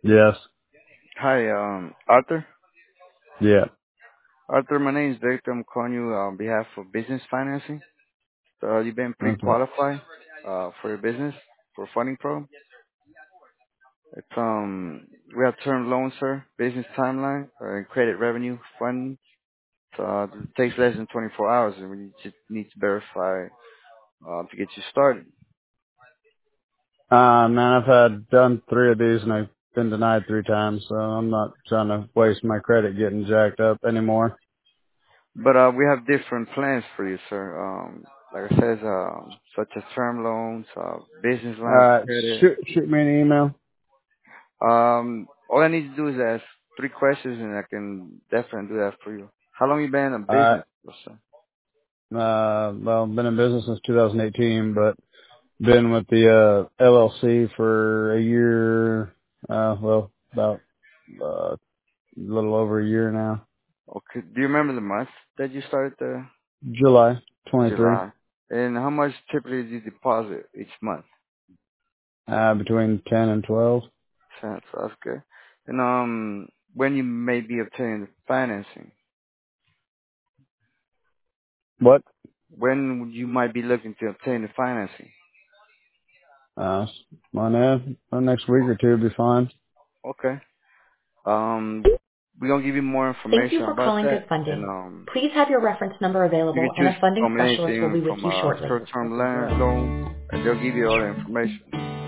Yes. Hi, Arthur. Yeah. Arthur, my name is Victor. I'm calling you on behalf of business financing. So you've been Okay. pre-qualified for your business for funding program. It's we have term loans, sir, business timeline, and credit revenue funding. So it takes less than 24 hours, and we just need to verify to get you started. Man, I've had done 3 of these and I've been denied 3 times, so I'm not trying to waste my credit getting jacked up anymore. But we have different plans for you, sir. Like I said, such as term loans, business lines of Alright, credit. shoot me an email. All I need to do is ask 3 questions, and I can definitely do that for you. How long you been in Alright. business, sir? Well, been in business since 2018, but been with the, LLC for a year, about, a little over a year now. Okay. Do you remember the month that you started the July 23. July? And how much typically do you deposit each month? Between 10 and 12. Cents. That's good. And when you may be obtaining the financing, What? when you might be looking to obtain the financing? Uh, next week or two will be fine. Okay. We're gonna give you more Thank you information for about calling that, Good and Funding. Please have your reference number you available can and choose a funding from specialist will anything be with from you shortly. short-term loan, and they'll give you all the information.